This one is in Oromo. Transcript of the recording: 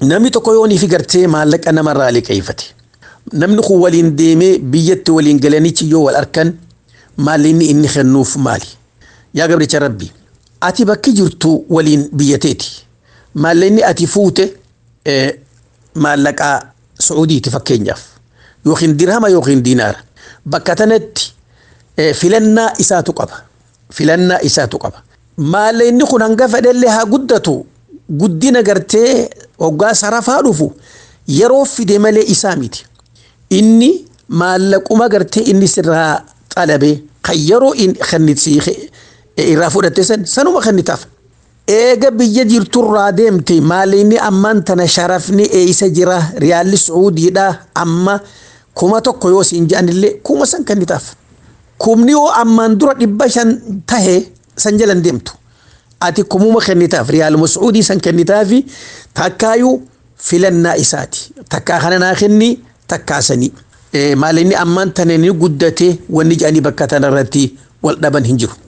namni tokko yoonii fi gartee maallaqa namarraa liqeeffate namni kun waliin deemee biyyatti waliin galanichi yoo wal arkan maallinni inni kennuuf maali yaa gabricha rabbi ati bakki jirtu waliin biyyateeti maallinni ati fuute maallaqa Sacuudiiti fakkeenyaaf yookiin dirhama yookiin diinaara bakka tanatti filannaa isaatu qaba maallinni kun hanga fedhellee haa guddatu guddina gartee waggaa sarafaa dhufu yeroo fide malee isaa miti inni maallaquma gartee inni sirraa xalabee kan yeroo in khannitsii irraa fudhatte sanuma khannitaaf eega biyya jirturraa deemte maalinni amman tana sharafni eeysa jira riyaalli Sacuudiidha amma kuma tokko yoo siin jaanillee kuma san kannitaaf kumni yoo amman dura 500 tahe san jalan deemtu ati kumuma kannitaaf riyaaluma Sacuudii san kannitaafi takkaayu filannaa isaati takkaa kana naa kenni takkaa sanii maalinni amman tana ni guddate wanni jaanii bakka tanarratti wal dhaban hin jiru